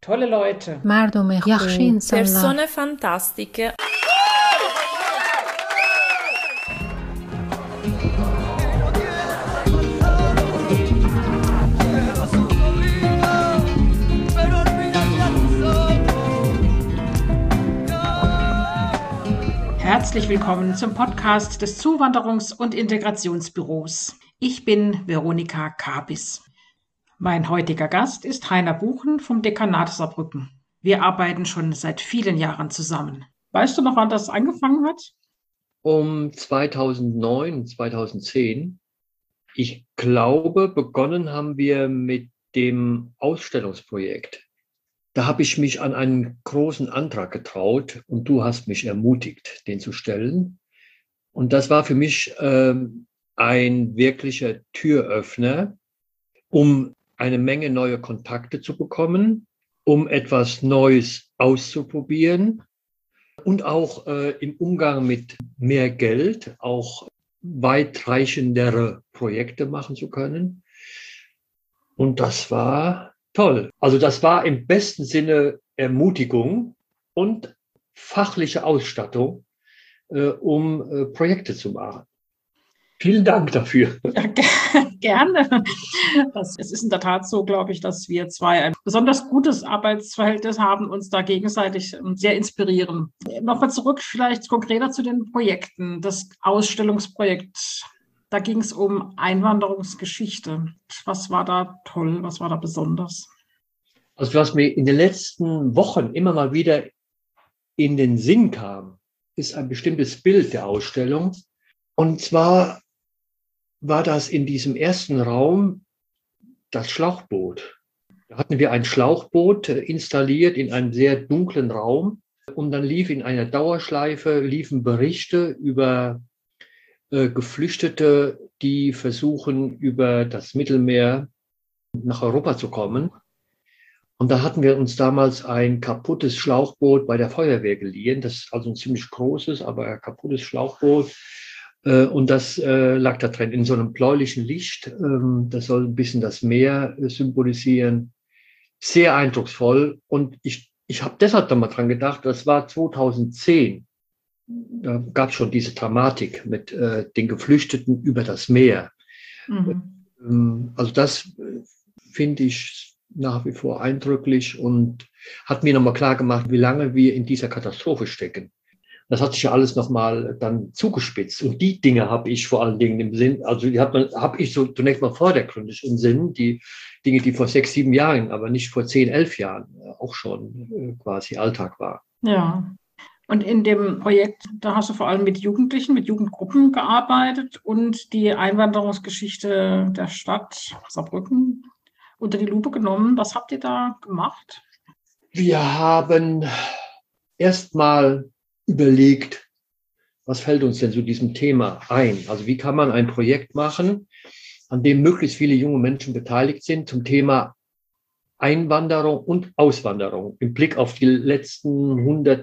tolle Leute, مردم یخشی insanlar, persone fantastiche. Herzlich willkommen zum Podcast des Zuwanderungs- und Integrationsbüros. Ich bin Veronika Kabis. Mein heutiger Gast ist Heiner Buchen vom Dekanat Saarbrücken. Wir arbeiten schon seit vielen Jahren zusammen. Weißt du noch, wann das angefangen hat? Um 2009, 2010. Ich glaube, begonnen haben wir mit dem Ausstellungsprojekt. Da habe ich mich an einen großen Antrag getraut und du hast mich ermutigt, den zu stellen. Und das war für mich ein wirklicher Türöffner, um eine Menge neue Kontakte zu bekommen, um etwas Neues auszuprobieren und auch im Umgang mit mehr Geld auch weitreichendere Projekte machen zu können. Und das war toll. Also das war im besten Sinne Ermutigung und fachliche Ausstattung, um Projekte zu machen. Vielen Dank dafür. Ja, gerne. Es ist in der Tat so, glaube ich, dass wir zwei ein besonders gutes Arbeitsverhältnis haben, uns da gegenseitig sehr inspirieren. Nochmal zurück vielleicht konkreter zu den Projekten. Das Ausstellungsprojekt, da ging es um Einwanderungsgeschichte. Was war da toll? Was war da besonders? Also was mir in den letzten Wochen immer mal wieder in den Sinn kam, ist ein bestimmtes Bild der Ausstellung. Und zwar war das in diesem ersten Raum das Schlauchboot. Da hatten wir ein Schlauchboot installiert in einem sehr dunklen Raum. Und dann lief in einer Dauerschleife, liefen Berichte über Geflüchtete, die versuchen, über das Mittelmeer nach Europa zu kommen. Und da hatten wir uns damals ein kaputtes Schlauchboot bei der Feuerwehr geliehen. Das ist also ein ziemlich großes, aber ein kaputtes Schlauchboot. Und das lag da drin in so einem bläulichen Licht. Das soll ein bisschen das Meer symbolisieren. Sehr eindrucksvoll. Und ich habe deshalb da mal dran gedacht, das war 2010. Da gab es schon diese Dramatik mit den Geflüchteten über das Meer. Mhm. Also das finde ich nach wie vor eindrücklich und hat mir nochmal klar gemacht, wie lange wir in dieser Katastrophe stecken. Das hat sich ja alles nochmal dann zugespitzt. Und die Dinge habe ich vor allen Dingen im Sinn, also die habe ich so zunächst mal vordergründig im Sinn, die Dinge, die vor 6, 7 Jahren, aber nicht vor 10, 11 Jahren auch schon quasi Alltag war. Ja. Und in dem Projekt, da hast du vor allem mit Jugendlichen, mit Jugendgruppen gearbeitet und die Einwanderungsgeschichte der Stadt Saarbrücken unter die Lupe genommen. Was habt ihr da gemacht? Wir haben erstmal überlegt, was fällt uns denn zu diesem Thema ein? Also wie kann man ein Projekt machen, an dem möglichst viele junge Menschen beteiligt sind zum Thema Einwanderung und Auswanderung im Blick auf die letzten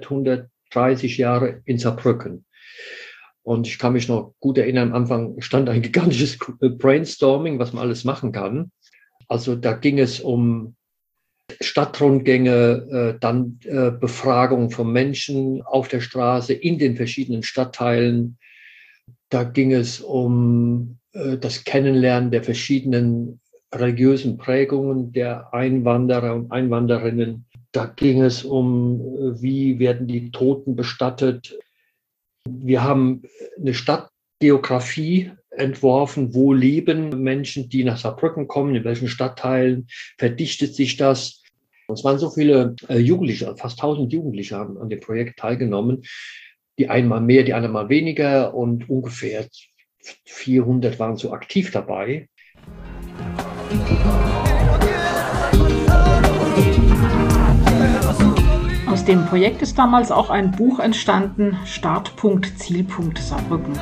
130 Jahre in Saarbrücken. Und ich kann mich noch gut erinnern, am Anfang stand ein gigantisches Brainstorming, was man alles machen kann. Also da ging es um Stadtrundgänge, dann Befragung von Menschen auf der Straße in den verschiedenen Stadtteilen. Da ging es um das Kennenlernen der verschiedenen religiösen Prägungen der Einwanderer und Einwanderinnen. Da ging es um, wie werden die Toten bestattet. Wir haben eine Stadtgeografie entworfen, wo leben Menschen, die nach Saarbrücken kommen, in welchen Stadtteilen verdichtet sich das. Es waren so viele Jugendliche, fast 1000 Jugendliche haben an dem Projekt teilgenommen, die einmal mehr, die einmal weniger und ungefähr 400 waren so aktiv dabei. Aus dem Projekt ist damals auch ein Buch entstanden, Startpunkt, Zielpunkt Saarbrücken.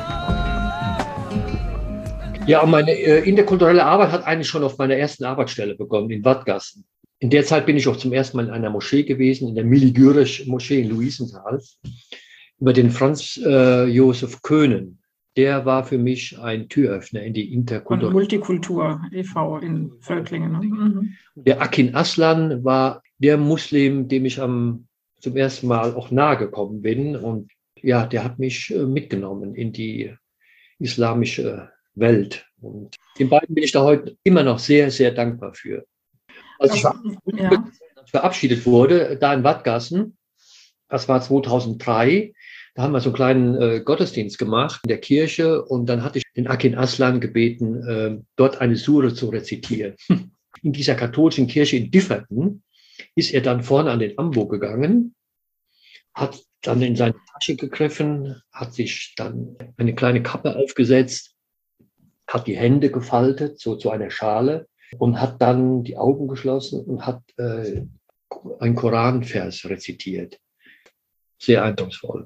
Ja, meine interkulturelle Arbeit hat eigentlich schon auf meiner ersten Arbeitsstelle begonnen, in Wattgassen. In der Zeit bin ich auch zum ersten Mal in einer Moschee gewesen, in der Mili-Güresch-Moschee in Luisenthal, über den Franz Josef Köhnen. Der war für mich ein Türöffner in die Interkultur. Multikultur e.V. in Völklingen. Ne? Der Akin Aslan war der Muslim, dem ich zum ersten Mal auch nahe gekommen bin. Und ja, der hat mich mitgenommen in die islamische Welt. Und den beiden bin ich da heute immer noch sehr, sehr dankbar für. Als ich verabschiedet wurde, da in Wadgassen, das war 2003, da haben wir so einen kleinen Gottesdienst gemacht in der Kirche und dann hatte ich den Akin Aslan gebeten, dort eine Sure zu rezitieren. In dieser katholischen Kirche in Differten ist er dann vorne an den Ambo gegangen, hat dann in seine Tasche gegriffen, hat sich dann eine kleine Kappe aufgesetzt, hat die Hände gefaltet, so zu einer Schale und hat dann die Augen geschlossen und hat einen Koranvers rezitiert. Sehr eindrucksvoll.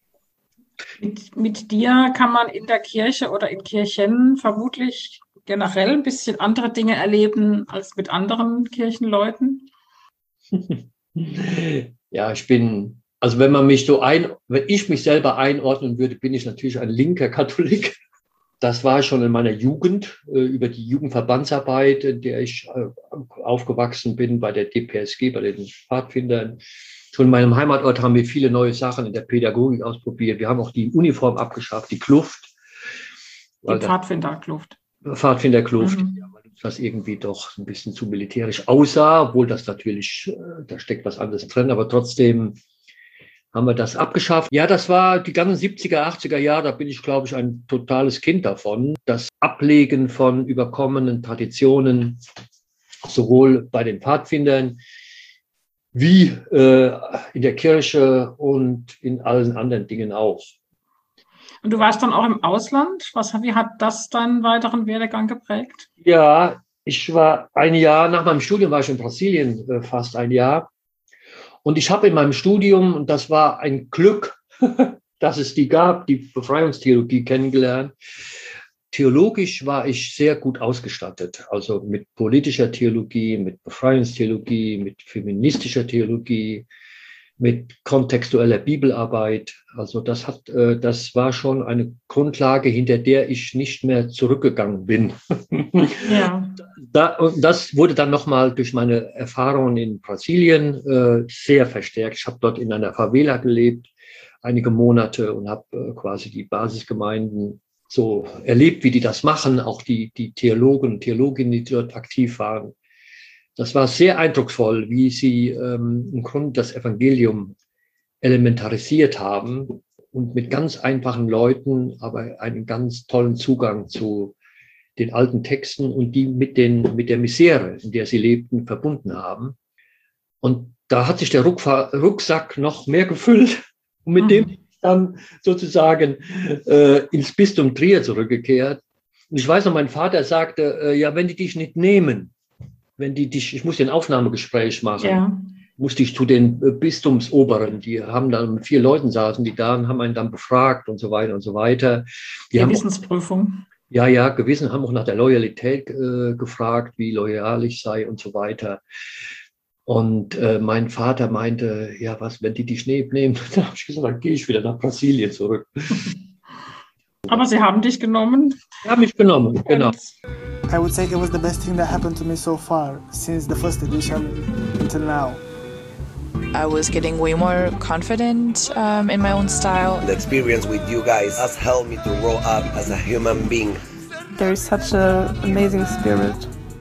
Mit dir kann man in der Kirche oder in Kirchen vermutlich generell ein bisschen andere Dinge erleben als mit anderen Kirchenleuten. Ja, also wenn ich mich selber einordnen würde, bin ich natürlich ein linker Katholik. Das war schon in meiner Jugend, über die Jugendverbandsarbeit, in der ich aufgewachsen bin, bei der DPSG, bei den Pfadfindern. Schon in meinem Heimatort haben wir viele neue Sachen in der Pädagogik ausprobiert. Wir haben auch die Uniform abgeschafft, die Kluft. Die Pfadfinderkluft. Pfadfinderkluft, ja, weil das irgendwie doch ein bisschen zu militärisch aussah, obwohl das natürlich, da steckt was anderes drin, aber trotzdem haben wir das abgeschafft. Ja, das war die ganzen 70er, 80er Jahre, da bin ich, glaube ich, ein totales Kind davon. Das Ablegen von überkommenen Traditionen, sowohl bei den Pfadfindern wie in der Kirche und in allen anderen Dingen auch. Und du warst dann auch im Ausland. Wie hat das deinen weiteren Werdegang geprägt? Ja, ich war ein Jahr, nach meinem Studium war ich in Brasilien, fast ein Jahr. Und ich habe in meinem Studium, und das war ein Glück, dass es die gab, die Befreiungstheologie kennengelernt. Theologisch war ich sehr gut ausgestattet, also mit politischer Theologie, mit Befreiungstheologie, mit feministischer Theologie, mit kontextueller Bibelarbeit. Also das war schon eine Grundlage, hinter der ich nicht mehr zurückgegangen bin. Ja. Das wurde dann nochmal durch meine Erfahrungen in Brasilien sehr verstärkt. Ich habe dort in einer Favela gelebt, einige Monate, und habe quasi die Basisgemeinden so erlebt, wie die das machen, auch die Theologen und Theologinnen, die dort aktiv waren. Das war sehr eindrucksvoll, wie sie im Grunde das Evangelium elementarisiert haben und mit ganz einfachen Leuten, aber einen ganz tollen Zugang zu den alten Texten und die mit der Misere, in der sie lebten, verbunden haben. Und da hat sich der Rucksack noch mehr gefüllt. Und mit dem dann sozusagen ins Bistum Trier zurückgekehrt. Und ich weiß noch, mein Vater sagte, ja, wenn die dich nicht nehmen, ich muss ein Aufnahmegespräch machen, ja, musste ich zu den Bistumsoberen, die haben dann mit 4 Leuten saßen, die da und haben einen dann befragt und so weiter und so weiter. Die Gewissensprüfung. Ja, Gewissen, haben auch nach der Loyalität gefragt, wie loyal ich sei und so weiter. Und mein Vater meinte, ja, wenn die dich nehmen, dann habe ich gesagt, dann gehe ich wieder nach Brasilien zurück. Aber sie haben dich genommen. Sie haben mich genommen, genau. I would say it was the best thing that happened to me so far, since the first edition until now. I was getting way more confident in my own style. The experience with you guys has helped me to grow up as a human being. There is such an amazing spirit.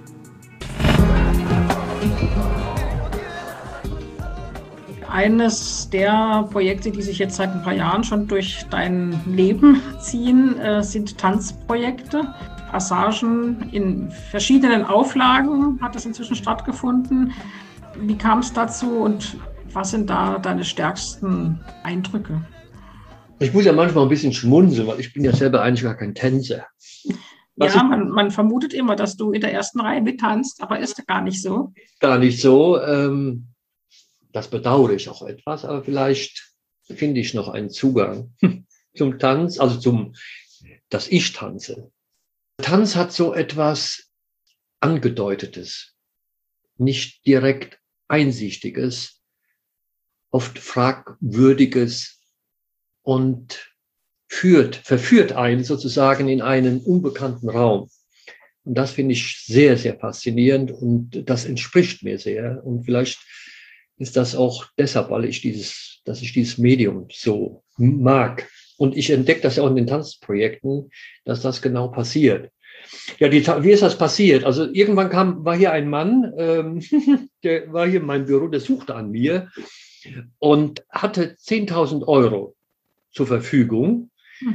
Eines der Projekte, die sich jetzt seit ein paar Jahren schon durch dein Leben ziehen, sind Tanzprojekte. Passagen in verschiedenen Auflagen hat es inzwischen stattgefunden. Wie kam es dazu und was sind da deine stärksten Eindrücke? Ich muss ja manchmal ein bisschen schmunzeln, weil ich bin ja selber eigentlich gar kein Tänzer. Man vermutet immer, dass du in der ersten Reihe mittanzt, aber ist gar nicht so. Gar nicht so. Das bedauere ich auch etwas, aber vielleicht finde ich noch einen Zugang zum Tanz, also dass ich tanze. Tanz hat so etwas Angedeutetes, nicht direkt Einsichtiges, oft Fragwürdiges und verführt einen sozusagen in einen unbekannten Raum. Und das finde ich sehr, sehr faszinierend und das entspricht mir sehr. Und vielleicht ist das auch deshalb, dass ich dieses Medium so mag. Und ich entdecke das ja auch in den Tanzprojekten, dass das genau passiert. Ja, wie ist das passiert? Also irgendwann war hier ein Mann, der war hier in meinem Büro, der suchte an mir und hatte 10.000 Euro zur Verfügung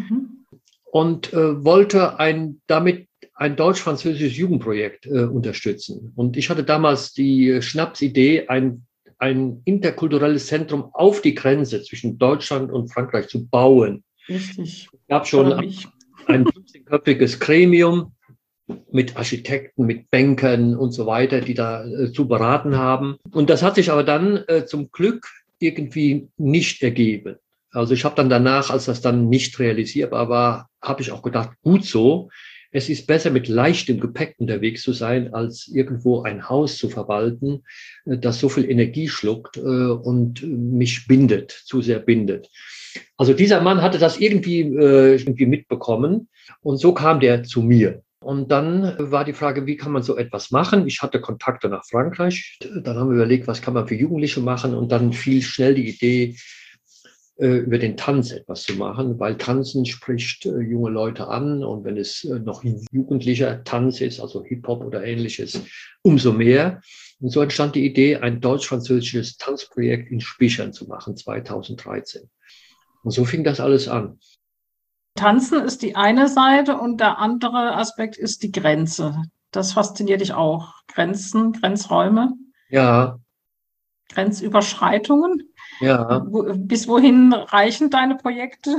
und wollte damit ein deutsch-französisches Jugendprojekt unterstützen. Und ich hatte damals die Schnapsidee, ein interkulturelles Zentrum auf die Grenze zwischen Deutschland und Frankreich zu bauen. Richtig. Es gab schon ein 15-köpfiges Gremium mit Architekten, mit Bankern und so weiter, die da zu beraten haben. Und das hat sich aber dann zum Glück irgendwie nicht ergeben. Also ich habe dann danach, als das dann nicht realisierbar war, habe ich auch gedacht, gut so. Es ist besser, mit leichtem Gepäck unterwegs zu sein, als irgendwo ein Haus zu verwalten, das so viel Energie schluckt und mich zu sehr bindet. Also dieser Mann hatte das irgendwie mitbekommen und so kam der zu mir. Und dann war die Frage, wie kann man so etwas machen? Ich hatte Kontakte nach Frankreich. Dann haben wir überlegt, was kann man für Jugendliche machen? Und dann fiel schnell die Idee, über den Tanz etwas zu machen, weil Tanzen spricht junge Leute an und wenn es noch jugendlicher Tanz ist, also Hip-Hop oder Ähnliches, umso mehr. Und so entstand die Idee, ein deutsch-französisches Tanzprojekt in Spichern zu machen, 2013. Und so fing das alles an. Tanzen ist die eine Seite und der andere Aspekt ist die Grenze. Das fasziniert dich auch. Grenzen, Grenzräume? Ja. Grenzüberschreitungen? Ja. Bis wohin reichen deine Projekte?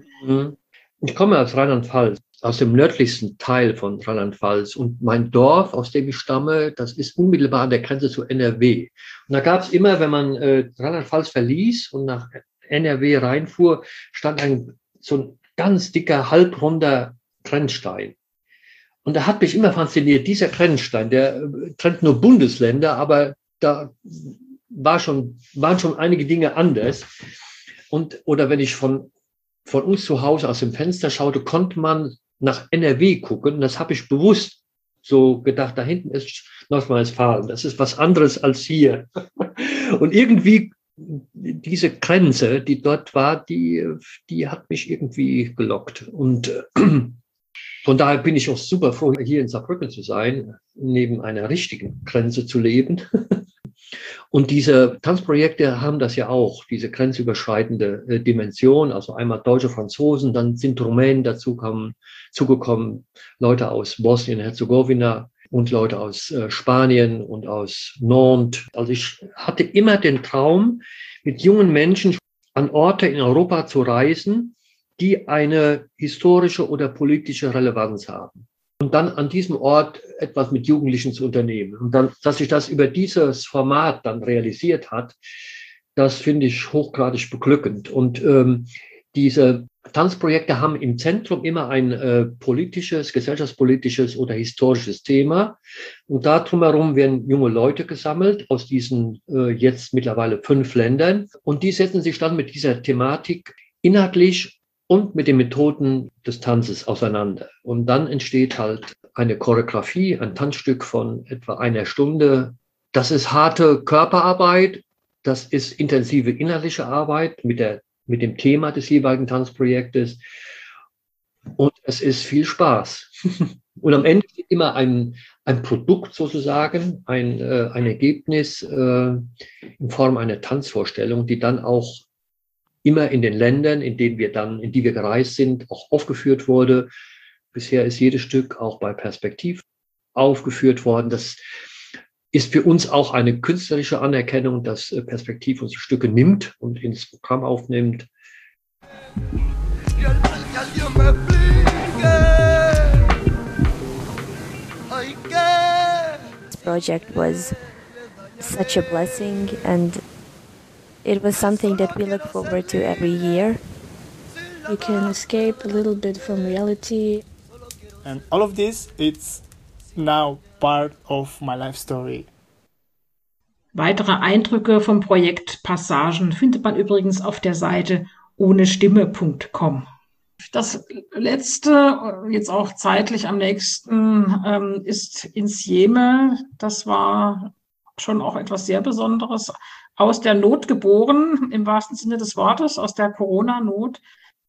Ich komme aus Rheinland-Pfalz, aus dem nördlichsten Teil von Rheinland-Pfalz. Und mein Dorf, aus dem ich stamme, das ist unmittelbar an der Grenze zu NRW. Und da gab es immer, wenn man Rheinland-Pfalz verließ und nach NRW reinfuhr, stand so ein ganz dicker, halbrunder Grenzstein. Und da hat mich immer fasziniert, dieser Grenzstein, der trennt nur Bundesländer, aber da waren schon einige Dinge anders. Oder wenn ich von uns zu Hause aus dem Fenster schaute, konnte man nach NRW gucken. Das habe ich bewusst so gedacht, da hinten ist Nordrhein-Westfalen. Das ist was anderes als hier. Und irgendwie diese Grenze, die dort war, die hat mich irgendwie gelockt. Und von daher bin ich auch super froh, hier in Saarbrücken zu sein, neben einer richtigen Grenze zu leben. Und diese Tanzprojekte haben das ja auch, diese grenzüberschreitende Dimension. Also einmal Deutsche, Franzosen, dann sind Rumänen zugekommen, Leute aus Bosnien-Herzegowina und Leute aus Spanien und aus Nantes. Also ich hatte immer den Traum, mit jungen Menschen an Orte in Europa zu reisen, die eine historische oder politische Relevanz haben. Und dann an diesem Ort etwas mit Jugendlichen zu unternehmen. Und dann, dass sich das über dieses Format dann realisiert hat, das finde ich hochgradig beglückend. Und diese Tanzprojekte haben im Zentrum immer ein politisches, gesellschaftspolitisches oder historisches Thema. Und da drumherum werden junge Leute gesammelt aus diesen jetzt mittlerweile 5 Ländern. Und die setzen sich dann mit dieser Thematik inhaltlich und mit den Methoden des Tanzes auseinander. Und dann entsteht halt eine Choreografie, ein Tanzstück von etwa 1 Stunde. Das ist harte Körperarbeit, das ist intensive inhaltliche Arbeit mit dem Thema des jeweiligen Tanzprojektes. Und es ist viel Spaß. Und am Ende ist immer ein Produkt sozusagen, ein Ergebnis in Form einer Tanzvorstellung, die dann auch immer in den Ländern, in die wir gereist sind, auch aufgeführt wurde. Bisher ist jedes Stück auch bei Perspektiv aufgeführt worden. Das ist für uns auch eine künstlerische Anerkennung, dass Perspektiv unsere Stücke nimmt und ins Programm aufnimmt. This project was such a blessing, and it was something that we look forward to every year. You can escape a little bit from reality. And all of this, it's now part of my life story. Weitere Eindrücke vom Projekt Passagen findet man übrigens auf der Seite ohnestimme.com. Das letzte, jetzt auch zeitlich am nächsten, ist in Sieme. Das war schon auch etwas sehr Besonderes. aus der Not geboren, im wahrsten Sinne des Wortes, aus der Corona-Not?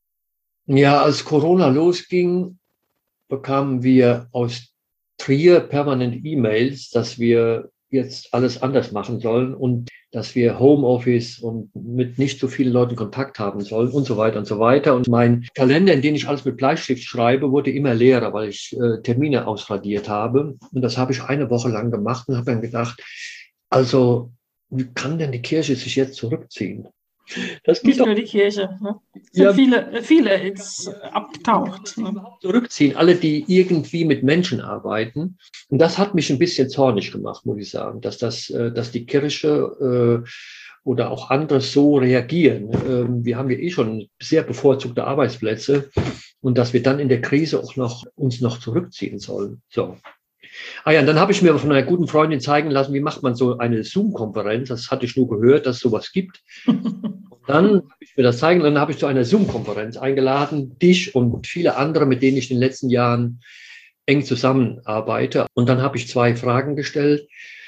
Ja, als Corona losging, bekamen wir aus Trier permanent E-Mails, dass wir jetzt alles anders machen sollen und dass wir Homeoffice und mit nicht so vielen Leuten Kontakt haben sollen und so weiter und so weiter. Und mein Kalender, in den ich alles mit Bleistift schreibe, wurde immer leerer, weil ich Termine ausradiert habe. Und das habe ich eine Woche lang gemacht und habe dann gedacht, also wie kann denn die Kirche sich jetzt zurückziehen? Das Nicht nur die Kirche, ne? Es sind viele jetzt abgetaucht. Ne? Zurückziehen, alle, die irgendwie mit Menschen arbeiten. Und das hat mich ein bisschen zornig gemacht, muss ich sagen, dass die Kirche oder auch andere so reagieren. Wir haben ja schon sehr bevorzugte Arbeitsplätze und dass wir dann in der Krise auch uns noch zurückziehen sollen. So. Ah ja, und dann habe ich mir von einer guten Freundin zeigen lassen, wie macht man so eine Zoom-Konferenz. Das hatte ich nur gehört, dass es sowas gibt. Und dann habe ich mir das zeigen lassen, dann habe ich zu einer Zoom-Konferenz eingeladen, dich und viele andere, mit denen ich in den letzten Jahren eng zusammenarbeite. Und dann habe ich 2 Fragen gestellt.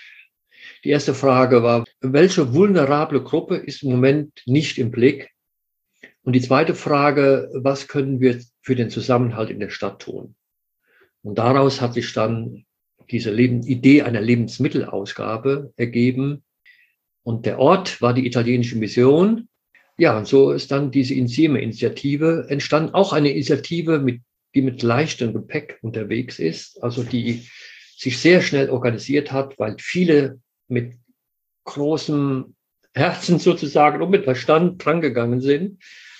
Die erste Frage war, welche vulnerable Gruppe ist im Moment nicht im Blick? Und die zweite Frage, was können wir für den Zusammenhalt in der Stadt tun? Und daraus hat sich dann diese Idee einer Lebensmittelausgabe ergeben. Und der Ort war die italienische Mission. Ja, und so ist dann diese Insieme-Initiative entstanden. Auch eine Initiative, die mit leichtem Gepäck unterwegs ist, also die sich sehr schnell organisiert hat, weil viele mit großem Herzen sozusagen und mit Verstand drangegangen sind.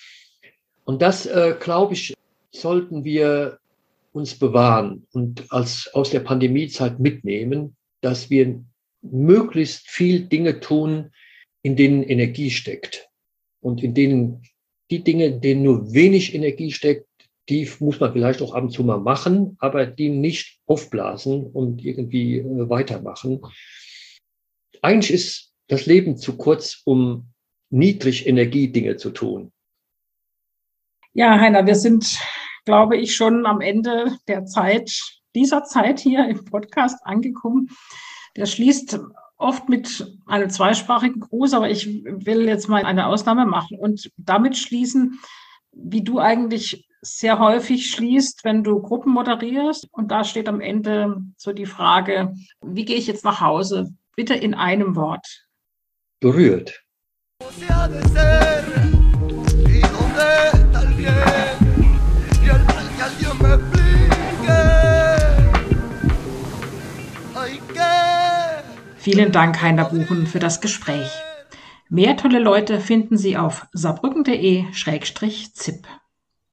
Und das, glaube ich, sollten wir uns bewahren und aus der Pandemiezeit mitnehmen, dass wir möglichst viel Dinge tun, in denen Energie steckt. Und in denen die Dinge, in denen nur wenig Energie steckt, die muss man vielleicht auch ab und zu mal machen, aber die nicht aufblasen und irgendwie weitermachen. Eigentlich ist das Leben zu kurz, um Niedrigenergie-Dinge zu tun. Ja, Heiner, wir sind, glaube ich, schon am Ende dieser Zeit hier im Podcast angekommen. Der schließt oft mit einem zweisprachigen Gruß, aber ich will jetzt mal eine Ausnahme machen und damit schließen, wie du eigentlich sehr häufig schließt, wenn du Gruppen moderierst. Und da steht am Ende so die Frage, wie gehe ich jetzt nach Hause? Bitte in einem Wort. Berührt. Vielen Dank, Heiner Buchen, für das Gespräch. Mehr tolle Leute finden Sie auf saarbrücken.de/ZIP.